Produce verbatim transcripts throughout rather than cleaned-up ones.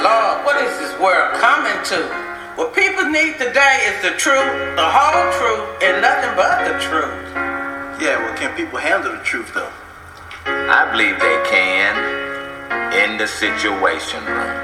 Lord, what is this world coming to? What people need today is the truth, the whole truth, and nothing but the truth. Yeah, well, can people handle the truth, though? I believe they can in the Situation Room.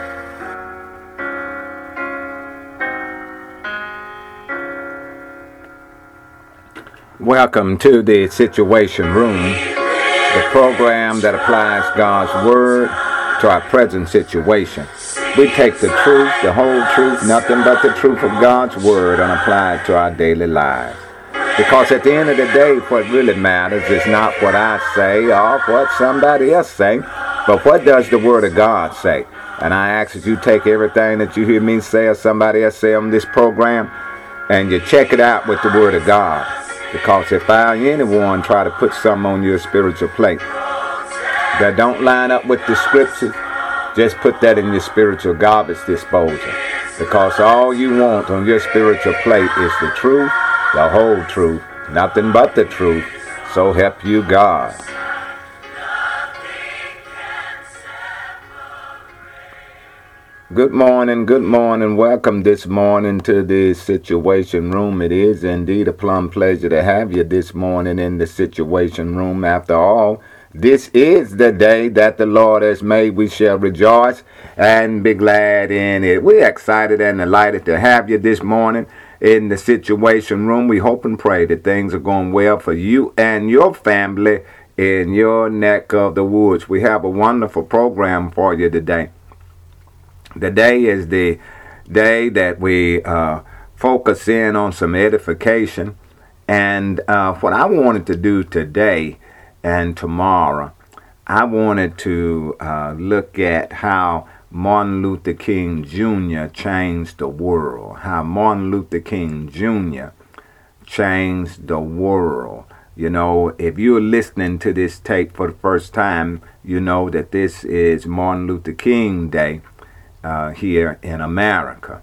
Welcome to the Situation Room, the program that applies God's Word to our present situation. We take the truth, the whole truth, nothing but the truth of God's Word and apply it to our daily lives. Because at the end of the day, what really matters is not what I say or what somebody else say, but what does the Word of God say? And I ask that you take everything that you hear me say or somebody else say on this program and you check it out with the Word of God. Because if I, anyone, try to put something on your spiritual plate that don't line up with the scriptures, just put that in your spiritual garbage disposal. Because all you want on your spiritual plate is the truth, the whole truth, nothing but the truth. So help you God. Good morning, good morning. Welcome this morning to the Situation Room. It is indeed a plum pleasure to have you this morning in the Situation Room. After all, this is the day that the Lord has made. We shall rejoice and be glad in it. We're excited and delighted to have you this morning in the Situation Room. We hope and pray that things are going well for you and your family in your neck of the woods. We have a wonderful program for you today. Today is the day that we uh, focus in on some edification. And uh, what I wanted to do today and tomorrow, I wanted to uh, look at how Martin Luther King Junior changed the world. How Martin Luther King Junior changed the world. You know, if you're listening to this tape for the first time, you know that this is Martin Luther King Day. Uh, here in America.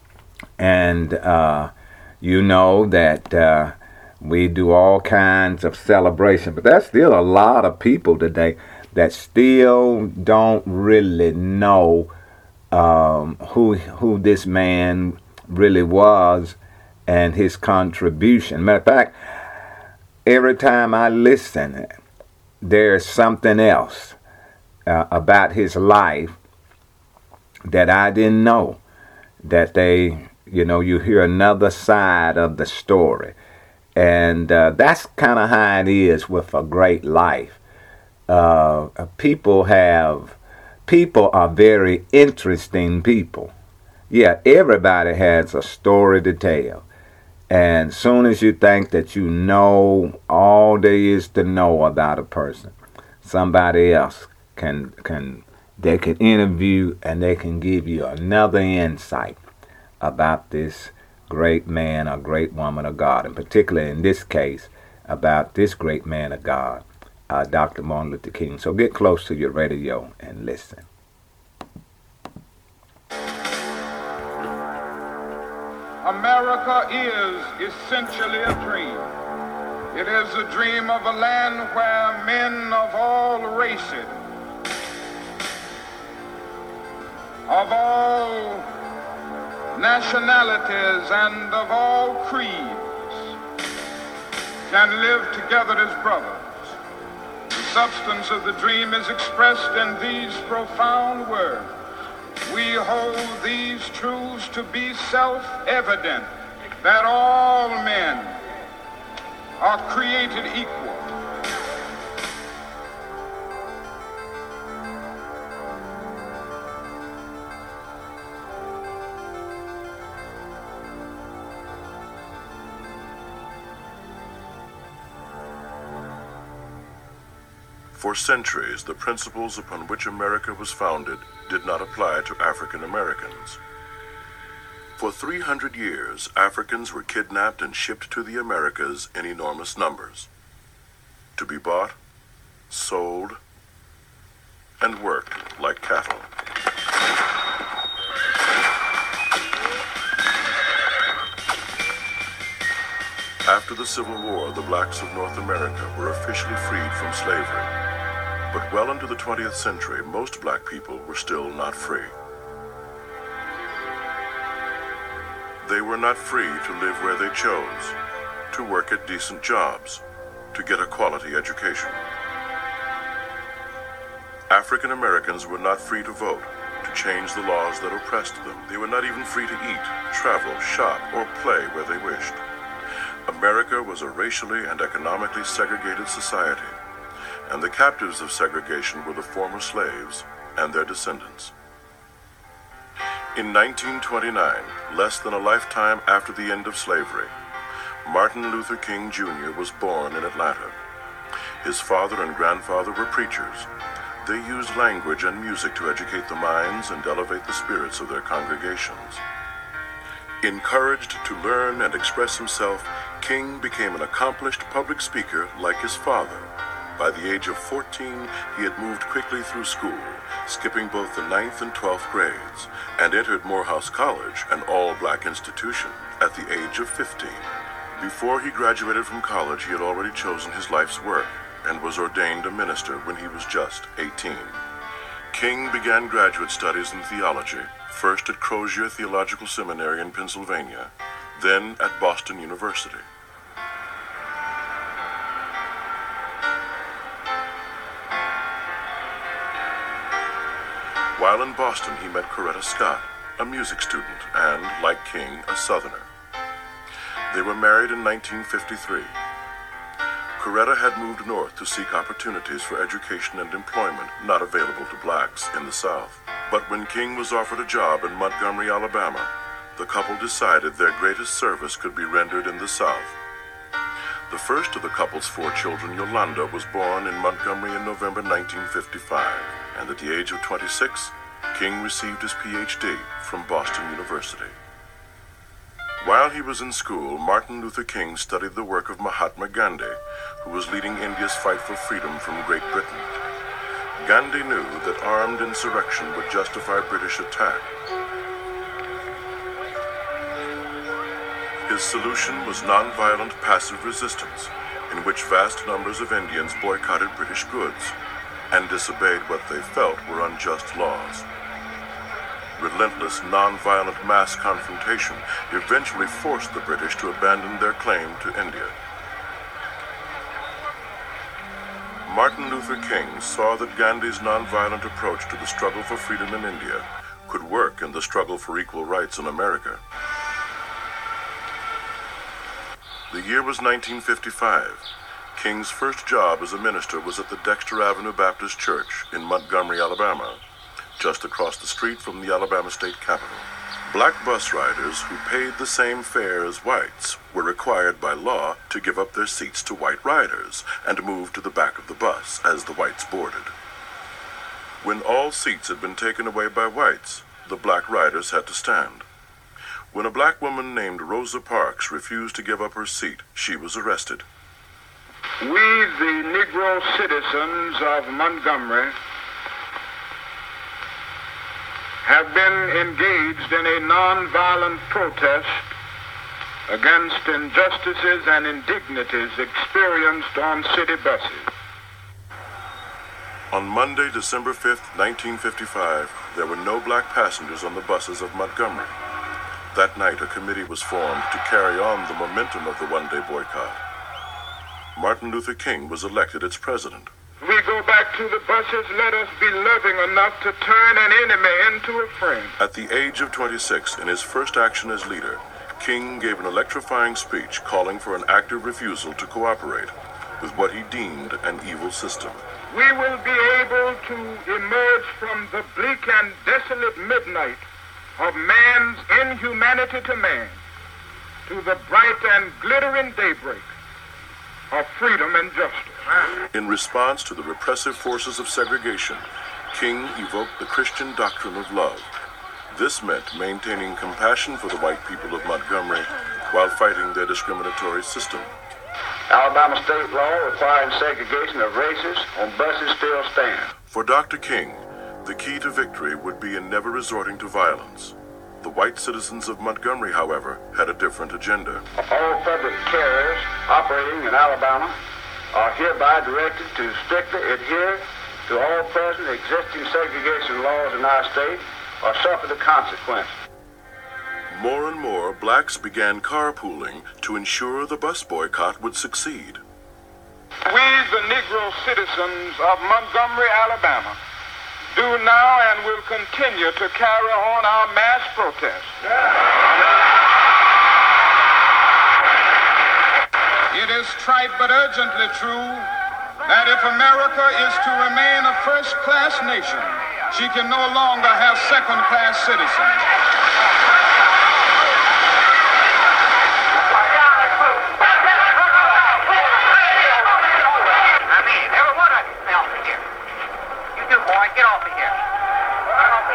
And uh, you know that uh, we do all kinds of celebration, but there's still a lot of people today that still don't really know um, who who this man really was and his contribution. Matter of fact, every time I listen, there's something else uh, about his life that I didn't know, that they, you know, you hear another side of the story. And uh, that's kind of how it is with a great life. Uh, people have, people are very interesting people. Yeah, everybody has a story to tell. And soon as you think that you know all there is to know about a person, somebody else can can they can interview and they can give you another insight about this great man or great woman of God, and particularly in this case, about this great man of God, uh, Doctor Martin Luther King. So get close to your radio and listen. America is essentially a dream. It is a dream of a land where men of all races, of all nationalities and of all creeds can live together as brothers. The substance of the dream is expressed in these profound words. We hold these truths to be self-evident, that all men are created equal. For centuries, the principles upon which America was founded did not apply to African Americans. For three hundred years, Africans were kidnapped and shipped to the Americas in enormous numbers, to be bought, sold, and worked like cattle. After the Civil War, the blacks of North America were officially freed from slavery. But well into the twentieth century, most black people were still not free. They were not free to live where they chose, to work at decent jobs, to get a quality education. African Americans were not free to vote, to change the laws that oppressed them. They were not even free to eat, travel, shop, or play where they wished. America was a racially and economically segregated society, and the captives of segregation were the former slaves and their descendants. In nineteen twenty-nine, less than a lifetime after the end of slavery, Martin Luther King Junior was born in Atlanta. His father and grandfather were preachers. They used language and music to educate the minds and elevate the spirits of their congregations. Encouraged to learn and express himself, King became an accomplished public speaker like his father. By the age of fourteen, he had moved quickly through school, skipping both the ninth and twelfth grades, and entered Morehouse College, an all-black institution, at the age of fifteen. Before he graduated from college, he had already chosen his life's work and was ordained a minister when he was just eighteen. King began graduate studies in theology, first at Crozier Theological Seminary in Pennsylvania, then at Boston University. While in Boston, he met Coretta Scott, a music student and, like King, a Southerner. They were married in nineteen fifty-three. Coretta had moved north to seek opportunities for education and employment not available to blacks in the South. But when King was offered a job in Montgomery, Alabama, the couple decided their greatest service could be rendered in the South. The first of the couple's four children, Yolanda, was born in Montgomery in November nineteen fifty-five, and at the age of twenty-six, King received his P H D from Boston University. While he was in school, Martin Luther King studied the work of Mahatma Gandhi, who was leading India's fight for freedom from Great Britain. Gandhi knew that armed insurrection would justify British attack. His solution was nonviolent passive resistance, in which vast numbers of Indians boycotted British goods and disobeyed what they felt were unjust laws. Relentless, nonviolent mass confrontation eventually forced the British to abandon their claim to India. Martin Luther King saw that Gandhi's nonviolent approach to the struggle for freedom in India could work in the struggle for equal rights in America. The year was nineteen fifty-five. King's first job as a minister was at the Dexter Avenue Baptist Church in Montgomery, Alabama, just across the street from the Alabama State Capitol. Black bus riders who paid the same fare as whites were required by law to give up their seats to white riders and move to the back of the bus as the whites boarded. When all seats had been taken away by whites, the black riders had to stand. When a black woman named Rosa Parks refused to give up her seat, she was arrested. We, the Negro citizens of Montgomery, have been engaged in a nonviolent protest against injustices and indignities experienced on city buses. On Monday, December fifth, nineteen fifty-five, there were no black passengers on the buses of Montgomery. That night, a committee was formed to carry on the momentum of the one-day boycott. Martin Luther King was elected its president. We go back to the buses, let us be loving enough to turn an enemy into a friend. At the age of twenty-six, in his first action as leader, King gave an electrifying speech calling for an active refusal to cooperate with what he deemed an evil system. We will be able to emerge from the bleak and desolate midnight of man's inhumanity to man to the bright and glittering daybreak of freedom and justice. In response to the repressive forces of segregation, King evoked the Christian doctrine of love. This meant maintaining compassion for the white people of Montgomery while fighting their discriminatory system. Alabama state law requiring segregation of races on buses still stands. For Doctor King, the key to victory would be in never resorting to violence. The white citizens of Montgomery, however, had a different agenda. All public carriers operating in Alabama are hereby directed to strictly adhere to all present existing segregation laws in our state or suffer the consequences. More and more blacks began carpooling to ensure the bus boycott would succeed. We, the Negro citizens of Montgomery, Alabama, do now and will continue to carry on our mass protest. It is trite but urgently true that if America is to remain a first-class nation, she can no longer have second-class citizens. I mean, every one of you, stay off of here. You do, boy, get off of here. Get off of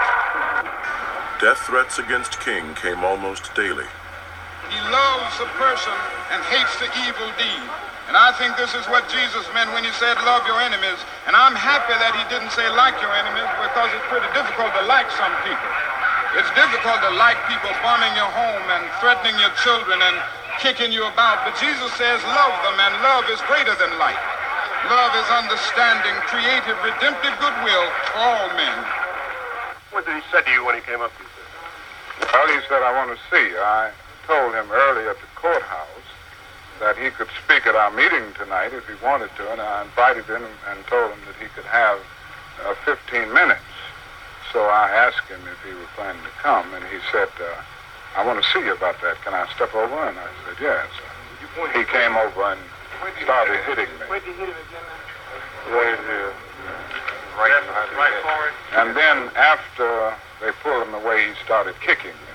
here. Death threats against King came almost daily. He loves a person and hates the evil deed. And I think this is what Jesus meant when he said, love your enemies. And I'm happy that he didn't say like your enemies, because it's pretty difficult to like some people. It's difficult to like people bombing your home and threatening your children and kicking you about. But Jesus says love them, and love is greater than like. Love is understanding, creative, redemptive goodwill for all men. What did he say to you when he came up to you? Well, he said, I want to see you. I told him earlier at the courthouse that he could speak at our meeting tonight if he wanted to, and I invited him and told him that he could have uh, fifteen minutes. So I asked him if he was planning to come, and he said, uh, I want to see you about that. Can I step over? And I said, yes. He came over and started hitting me. Where'd you hit him again? Right here. Right, right, right forward. And then after they pulled him away, he started kicking me.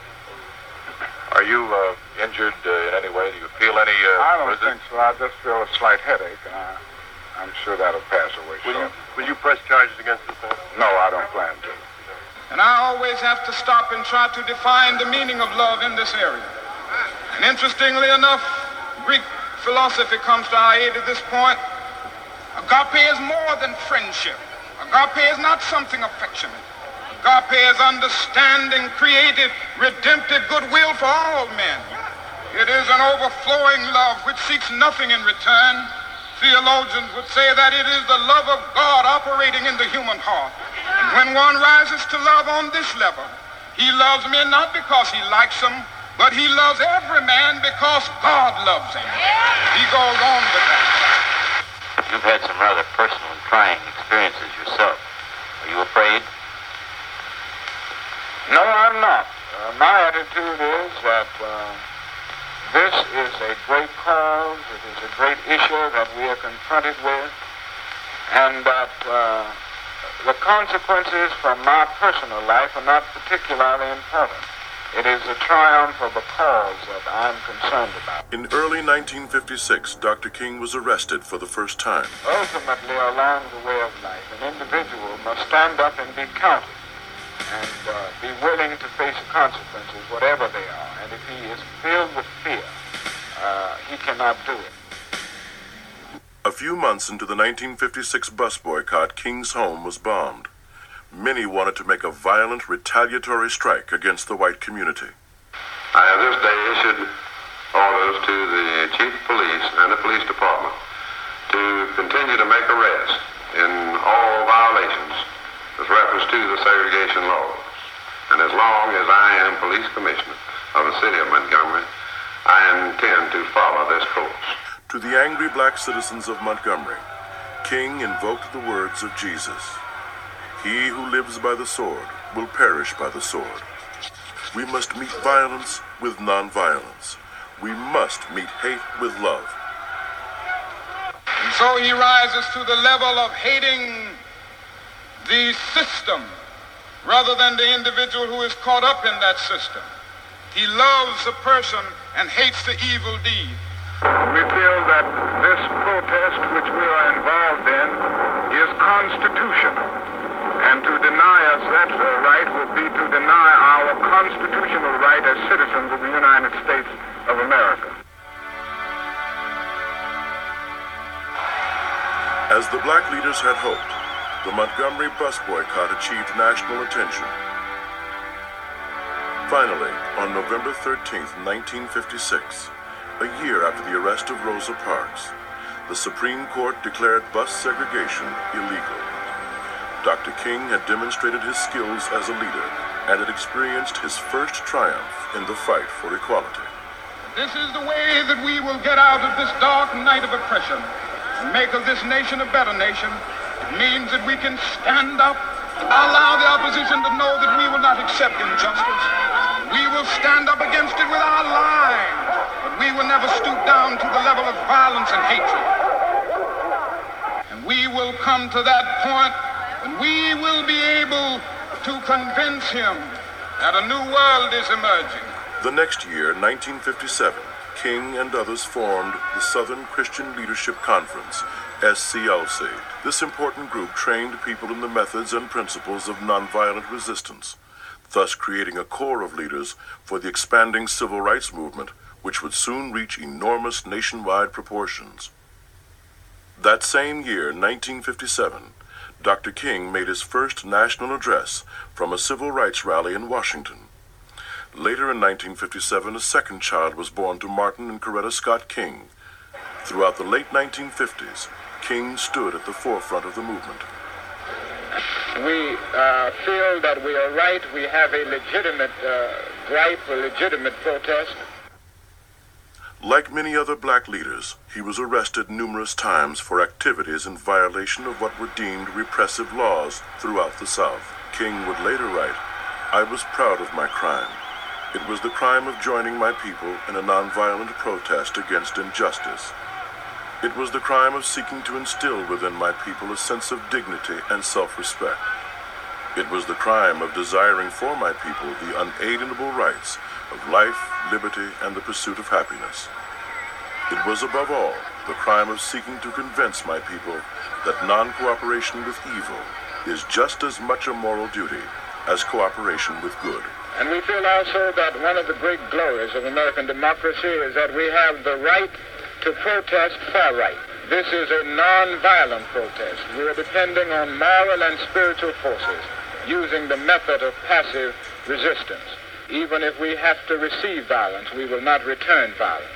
Are you uh, injured uh, in any way? Do you feel any uh, I don't resist- think so. I just feel a slight headache, and I, I'm sure that'll pass away Will you, shortly. will you press charges against this man? No, I don't plan to. And I always have to stop and try to define the meaning of love in this area. And interestingly enough, Greek philosophy comes to our aid at this point. Agape is more than friendship. Agape is not something affectionate. Agape is understanding, creative, redemptive goodwill for all men. It is an overflowing love which seeks nothing in return. Theologians would say that it is the love of God operating in the human heart. And when one rises to love on this level, he loves men not because he likes them, but he loves every man because God loves him. He goes on with that. You've had some rather personal and trying experiences yourself. Are you afraid? No, I'm not. Uh, my attitude is that uh, this is a great cause, it is a great issue that we are confronted with, and that uh, the consequences from my personal life are not particularly important. It is the triumph of a cause that I'm concerned about. In early nineteen fifty-six, Doctor King was arrested for the first time. Ultimately, along the way of life, an individual must stand up and be counted, and uh, be willing to face the consequences, whatever they are. And if he is filled with fear, uh, he cannot do it. A few months into the nineteen fifty-six bus boycott, King's home was bombed. Many wanted to make a violent, retaliatory strike against the white community. I have this day issued orders to the chief of police and the police department to continue to make arrests in all violations with reference to the segregation laws. And as long as I am police commissioner of the city of Montgomery, I intend to follow this course. To the angry black citizens of Montgomery, King invoked the words of Jesus. He who lives by the sword will perish by the sword. We must meet violence with nonviolence. We must meet hate with love. And so he rises to the level of hating the system rather than the individual who is caught up in that system. He loves a person and hates the evil deed. We feel that this protest which we are involved in is constitutional. And to deny us that uh, right would be to deny our constitutional right as citizens of the United States of America. As the black leaders had hoped, the Montgomery bus boycott achieved national attention. Finally, on November thirteenth, nineteen fifty-six, a year after the arrest of Rosa Parks, the Supreme Court declared bus segregation illegal. Doctor King had demonstrated his skills as a leader, and had experienced his first triumph in the fight for equality. This is the way that we will get out of this dark night of oppression and make of this nation a better nation. It means that we can stand up, allow the opposition to know that we will not accept injustice. We will stand up against it with our lives, but we will never stoop down to the level of violence and hatred. And we will come to that point when we will be able to convince him that a new world is emerging. The next year, nineteen fifty-seven, King and others formed the Southern Christian Leadership Conference, S C L C. This important group trained people in the methods and principles of nonviolent resistance, thus creating a core of leaders for the expanding civil rights movement, which would soon reach enormous nationwide proportions. That same year, nineteen fifty-seven, Doctor King made his first national address from a civil rights rally in Washington. Later in nineteen fifty-seven, a second child was born to Martin and Coretta Scott King. Throughout the late nineteen fifties, King stood at the forefront of the movement. We uh, feel that we are right. We have a legitimate uh, gripe, a legitimate protest. Like many other black leaders, he was arrested numerous times for activities in violation of what were deemed repressive laws throughout the South. King would later write, "I was proud of my crime. It was the crime of joining my people in a nonviolent protest against injustice. It was the crime of seeking to instill within my people a sense of dignity and self-respect. It was the crime of desiring for my people the unalienable rights of life, liberty, and the pursuit of happiness. It was above all the crime of seeking to convince my people that non-cooperation with evil is just as much a moral duty as cooperation with good." And we feel also that one of the great glories of American democracy is that we have the right to protest far right. This is a non-violent protest. We are depending on moral and spiritual forces, using the method of passive resistance. Even if we have to receive violence, we will not return violence.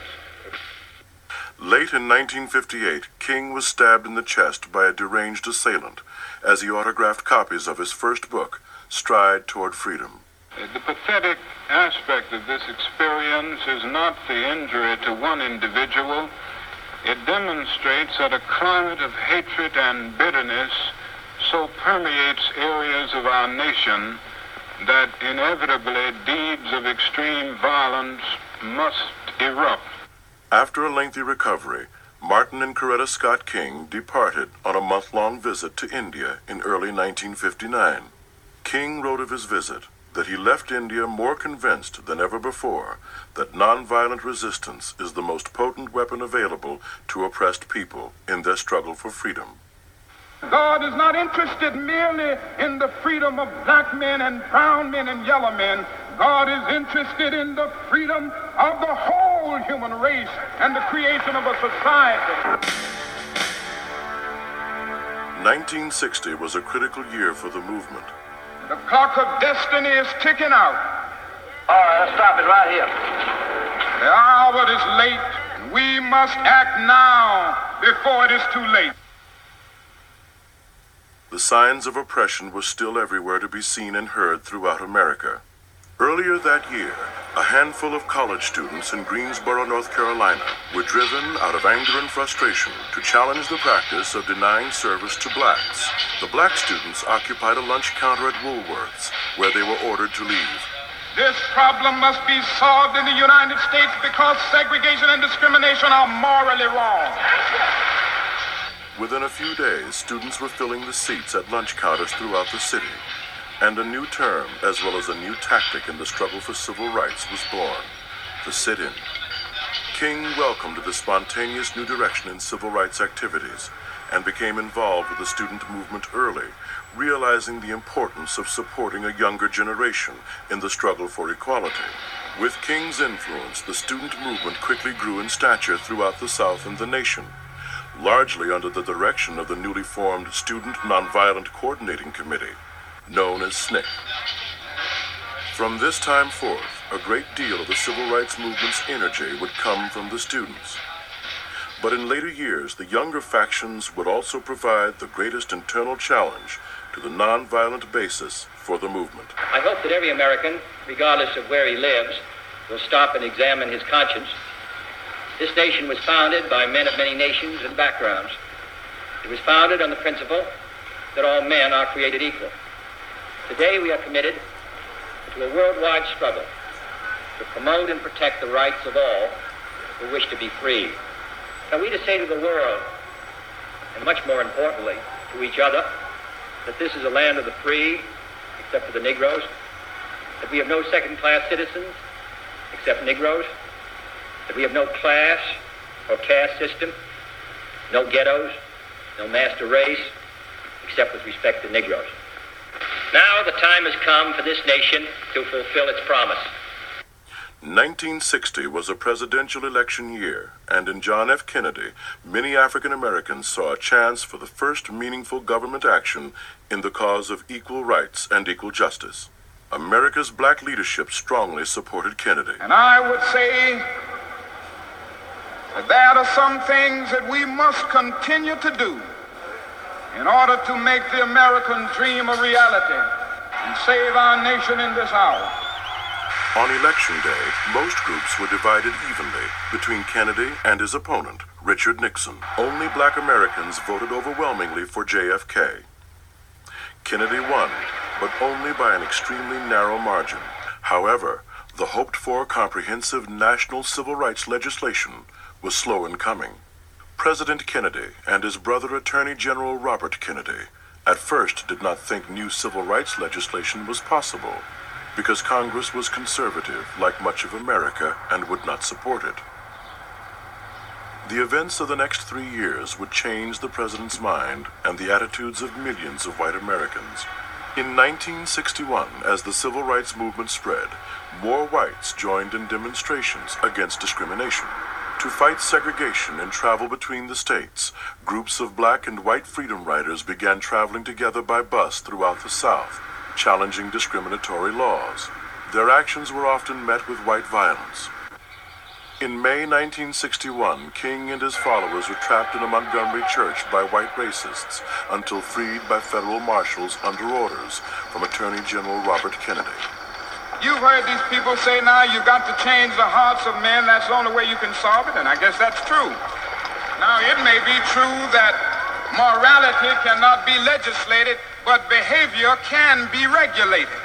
Late in nineteen fifty-eight, King was stabbed in the chest by a deranged assailant as he autographed copies of his first book, Stride Toward Freedom. The pathetic aspect of this experience is not the injury to one individual. It demonstrates that a climate of hatred and bitterness so permeates areas of our nation that inevitably deeds of extreme violence must erupt. After a lengthy recovery, Martin and Coretta Scott King departed on a month-long visit to India in early nineteen fifty-nine. King wrote of his visit that he left India more convinced than ever before that nonviolent resistance is the most potent weapon available to oppressed people in their struggle for freedom. God is not interested merely in the freedom of black men and brown men and yellow men. God is interested in the freedom of the whole human race and the creation of a society. nineteen sixty was a critical year for the movement. The clock of destiny is ticking out. All right, let's stop it right here. The hour is late. We must act now before it is too late. The signs of oppression were still everywhere to be seen and heard throughout America. Earlier that year, a handful of college students in Greensboro, North Carolina, were driven out of anger and frustration to challenge the practice of denying service to blacks. The black students occupied a lunch counter at Woolworth's, where they were ordered to leave. This problem must be solved in the United States because segregation and discrimination are morally wrong. Within a few days, students were filling the seats at lunch counters throughout the city, and a new term, as well as a new tactic in the struggle for civil rights, was born: the sit-in. King welcomed the spontaneous new direction in civil rights activities and became involved with the student movement early, realizing the importance of supporting a younger generation in the struggle for equality. With King's influence, the student movement quickly grew in stature throughout the South and the nation, largely under the direction of the newly formed Student Nonviolent Coordinating Committee, known as S N C C. From this time forth, a great deal of the civil rights movement's energy would come from the students. But in later years, the younger factions would also provide the greatest internal challenge to the nonviolent basis for the movement. I hope that every American, regardless of where he lives, will stop and examine his conscience. This nation was founded by men of many nations and backgrounds. It was founded on the principle that all men are created equal. Today we are committed to a worldwide struggle to promote and protect the rights of all who wish to be free. Are we to say to the world, and much more importantly, to each other, that this is a land of the free, except for the Negroes, that we have no second-class citizens, except Negroes, that we have no class or caste system, no ghettos, no master race, except with respect to Negroes. Now the time has come for this nation to fulfill its promise. nineteen sixty was a presidential election year, and in John F. Kennedy, many African Americans saw a chance for the first meaningful government action in the cause of equal rights and equal justice. America's black leadership strongly supported Kennedy. And I would say that there are some things that we must continue to do in order to make the American dream a reality and save our nation in this hour. On election day, most groups were divided evenly between Kennedy and his opponent, Richard Nixon. Only black Americans voted overwhelmingly for J F K. Kennedy won, but only by an extremely narrow margin. However, the hoped-for comprehensive national civil rights legislation was slow in coming. President Kennedy and his brother Attorney General Robert Kennedy at first did not think new civil rights legislation was possible, because Congress was conservative, like much of America, and would not support it. The events of the next three years would change the president's mind and the attitudes of millions of white Americans. In nineteen sixty-one, as the civil rights movement spread, more whites joined in demonstrations against discrimination. To fight segregation and travel between the states, groups of black and white freedom riders began traveling together by bus throughout the South, challenging discriminatory laws. Their actions were often met with white violence. In May nineteen sixty-one, King and his followers were trapped in a Montgomery church by white racists until freed by federal marshals under orders from Attorney General Robert Kennedy. You've heard these people say now you've got to change the hearts of men. That's the only way you can solve it, and I guess that's true. Now, it may be true that morality cannot be legislated, but behavior can be regulated.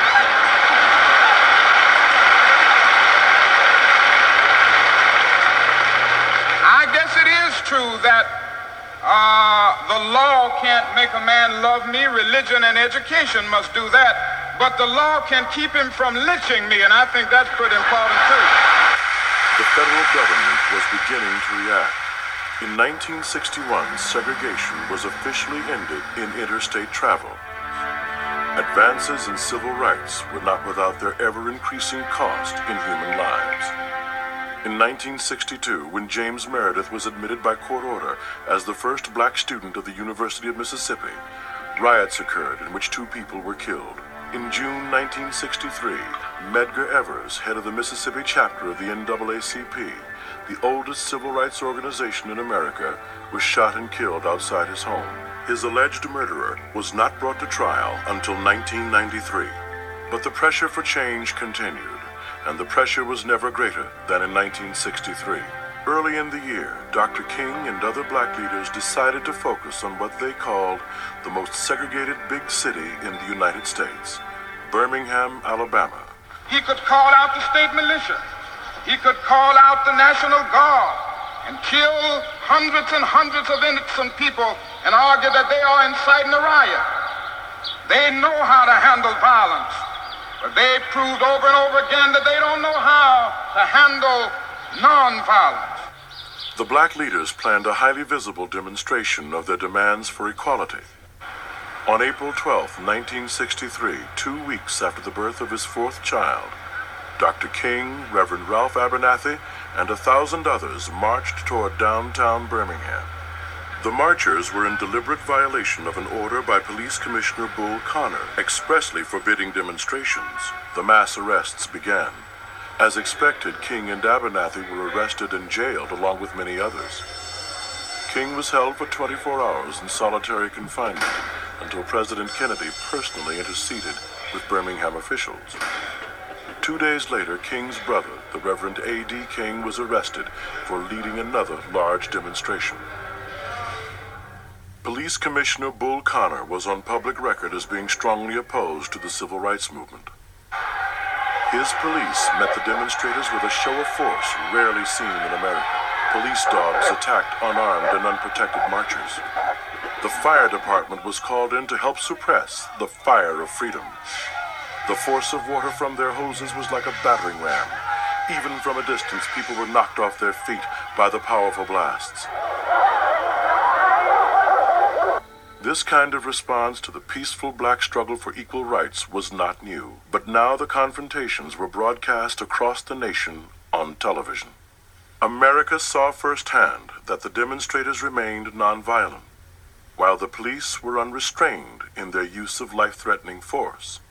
I guess it is true that uh, the law can't make a man love me. Religion and education must do that. But the law can keep him from lynching me, and I think that's pretty important, too. The federal government was beginning to react. In nineteen sixty-one, segregation was officially ended in interstate travel. Advances in civil rights were not without their ever-increasing cost in human lives. In nineteen sixty-two, when James Meredith was admitted by court order as the first black student of the University of Mississippi, riots occurred in which two people were killed. In June nineteen sixty-three, Medgar Evers, head of the Mississippi chapter of the N double A C P, the oldest civil rights organization in America, was shot and killed outside his home. His alleged murderer was not brought to trial until nineteen ninety-three. But the pressure for change continued, and the pressure was never greater than in nineteen sixty-three. Early in the year, Doctor King and other black leaders decided to focus on what they called the most segregated big city in the United States, Birmingham, Alabama. He could call out the state militia. He could call out the National Guard and kill hundreds and hundreds of innocent people and argue that they are inciting a riot. They know how to handle violence, but they proved over and over again that they don't know how to handle nonviolence. The black leaders planned a highly visible demonstration of their demands for equality. On April twelfth, nineteen sixty-three, two weeks after the birth of his fourth child, Doctor King, Reverend Ralph Abernathy, and a thousand others marched toward downtown Birmingham. The marchers were in deliberate violation of an order by Police Commissioner Bull Connor, expressly forbidding demonstrations. The mass arrests began. As expected, King and Abernathy were arrested and jailed along with many others. King was held for twenty-four hours in solitary confinement until President Kennedy personally interceded with Birmingham officials. Two days later, King's brother, the Reverend A D King, was arrested for leading another large demonstration. Police Commissioner Bull Connor was on public record as being strongly opposed to the civil rights movement. His police met the demonstrators with a show of force rarely seen in America. Police dogs attacked unarmed and unprotected marchers. The fire department was called in to help suppress the fire of freedom. The force of water from their hoses was like a battering ram. Even from a distance, people were knocked off their feet by the powerful blasts. This kind of response to the peaceful black struggle for equal rights was not new, but now the confrontations were broadcast across the nation on television. America saw firsthand that the demonstrators remained nonviolent, while the police were unrestrained in their use of life-threatening force.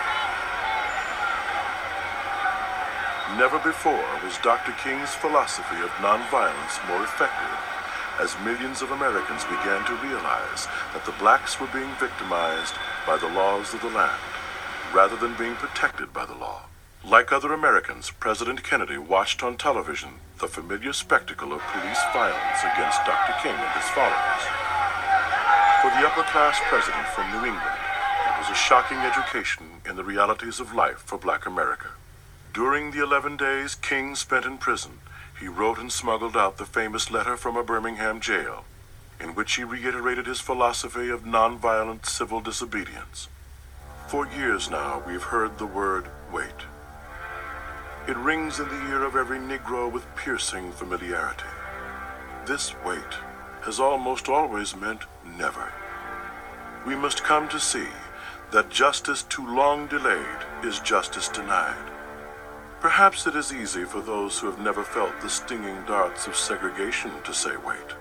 Never before was Doctor King's philosophy of nonviolence more effective, as millions of Americans began to realize that the blacks were being victimized by the laws of the land, rather than being protected by the law. Like other Americans, President Kennedy watched on television the familiar spectacle of police violence against Doctor King and his followers. For the upper-class president from New England, it was a shocking education in the realities of life for black America. During the eleven days King spent in prison, he wrote and smuggled out the famous letter from a Birmingham jail, in which he reiterated his philosophy of nonviolent civil disobedience. For years now, we've heard the word wait. It rings in the ear of every Negro with piercing familiarity. This wait has almost always meant never. We must come to see that justice too long delayed is justice denied. Perhaps it is easy for those who have never felt the stinging darts of segregation to say wait.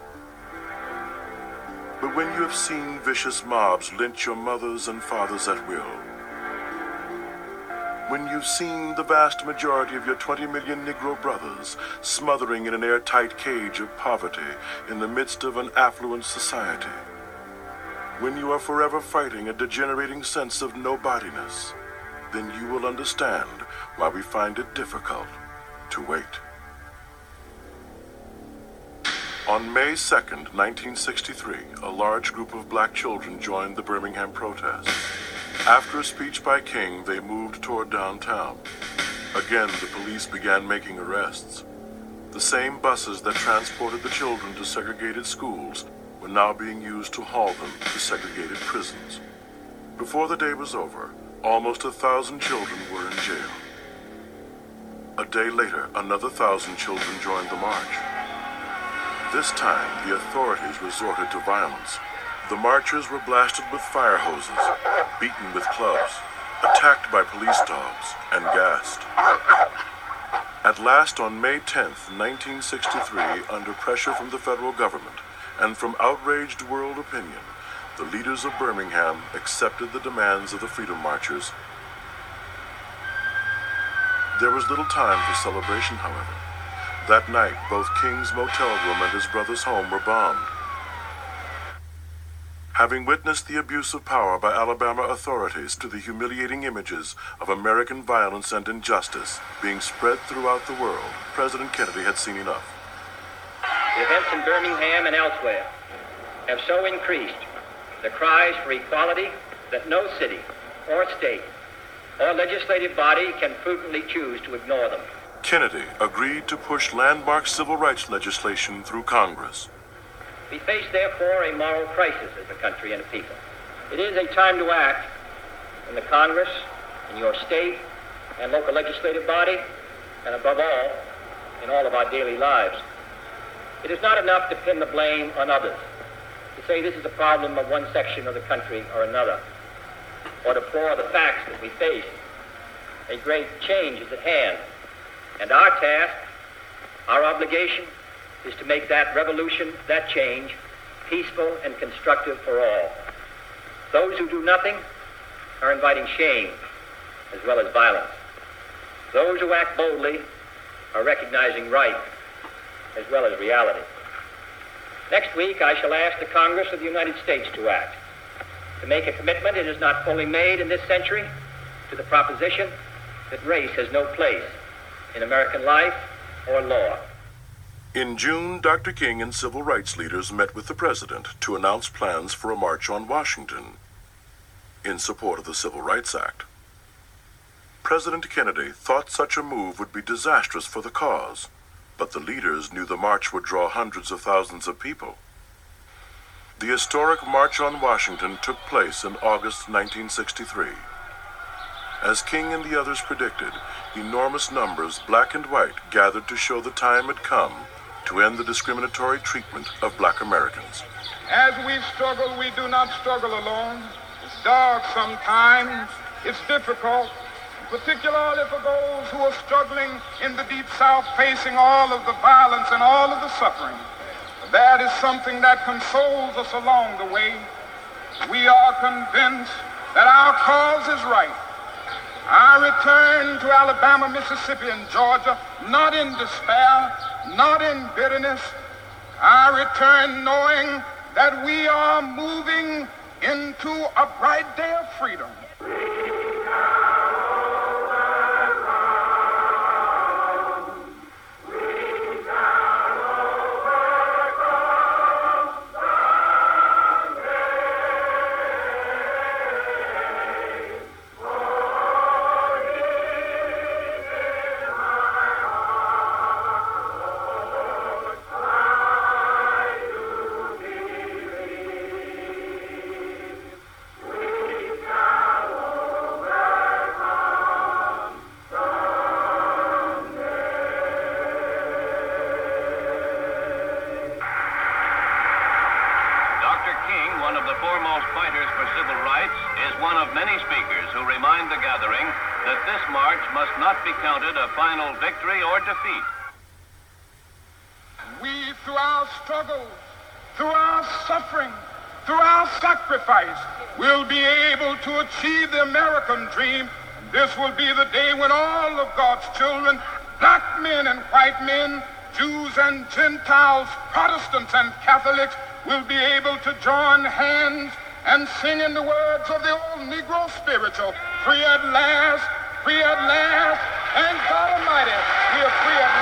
But when you have seen vicious mobs lynch your mothers and fathers at will, when you've seen the vast majority of your twenty million Negro brothers smothering in an airtight cage of poverty in the midst of an affluent society, when you are forever fighting a degenerating sense of nobodiness, then you will understand why we find it difficult to wait. On May second, nineteen sixty-three, a large group of black children joined the Birmingham protests. After a speech by King, they moved toward downtown. Again, the police began making arrests. The same buses that transported the children to segregated schools were now being used to haul them to segregated prisons. Before the day was over, almost a thousand children were in jail. A day later, another thousand children joined the march. This time, the authorities resorted to violence. The marchers were blasted with fire hoses, beaten with clubs, attacked by police dogs, and gassed. At last, on May tenth, nineteen sixty-three, under pressure from the federal government and from outraged world opinion, the leaders of Birmingham accepted the demands of the freedom marchers. There was little time for celebration, however. That night, both King's motel room and his brother's home were bombed. Having witnessed the abuse of power by Alabama authorities to the humiliating images of American violence and injustice being spread throughout the world, President Kennedy had seen enough. The events in Birmingham and elsewhere have so increased the cries for equality that no city or state or legislative body can prudently choose to ignore them. Kennedy agreed to push landmark civil rights legislation through Congress. We face, therefore, a moral crisis as a country and a people. It is a time to act in the Congress, in your state and local legislative body, and above all, in all of our daily lives. It is not enough to pin the blame on others, to say this is a problem of one section of the country or another, or deplore the facts that we face. A great change is at hand, and our task, our obligation, is to make that revolution, that change, peaceful and constructive for all. Those who do nothing are inviting shame as well as violence. Those who act boldly are recognizing right as well as reality. Next week, I shall ask the Congress of the United States to act. To make a commitment it is not fully made in this century to the proposition that race has no place in American life or law. In June, Doctor King and civil rights leaders met with the president to announce plans for a march on Washington in support of the Civil Rights Act. President Kennedy thought such a move would be disastrous for the cause, but the leaders knew the march would draw hundreds of thousands of people. The historic March on Washington took place in August nineteen sixty-three. As King and the others predicted, enormous numbers, black and white, gathered to show the time had come to end the discriminatory treatment of black Americans. As we struggle, we do not struggle alone. It's dark sometimes, it's difficult, particularly for those who are struggling in the Deep South, facing all of the violence and all of the suffering. That is something that consoles us along the way. We are convinced that our cause is right. I return to Alabama, Mississippi, and Georgia, not in despair, not in bitterness. I return knowing that we are moving into a bright day of freedom. Victory or defeat. We, through our struggle, through our suffering, through our sacrifice, will be able to achieve the American dream. This will be the day when all of God's children, black men and white men, Jews and Gentiles, Protestants and Catholics, will be able to join hands and sing in the words of the old Negro spiritual, free at last, free at last, and God Almighty, we are free at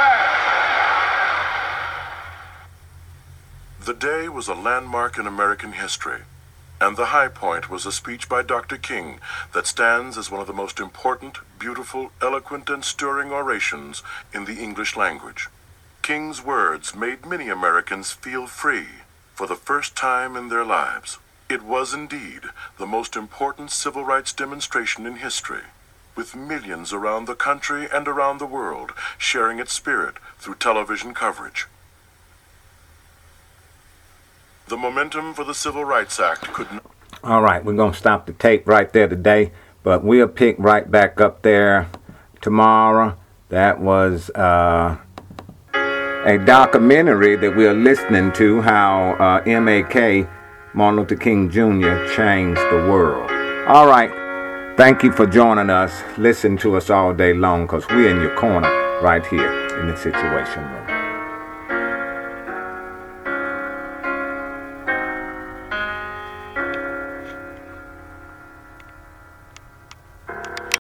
last. The day was a landmark in American history, and the high point was a speech by Doctor King that stands as one of the most important, beautiful, eloquent, and stirring orations in the English language. King's words made many Americans feel free for the first time in their lives. It was indeed the most important civil rights demonstration in history, with millions around the country and around the world sharing its spirit through television coverage. The momentum for the Civil Rights Act could not... All right, we're going to stop the tape right there today, but we'll pick right back up there tomorrow. That was uh, a documentary that we're listening to, how uh, M A K, Martin Luther King Junior, changed the world. All right. Thank you for joining us. Listen to us all day long, because we're in your corner right here in the Situation Room.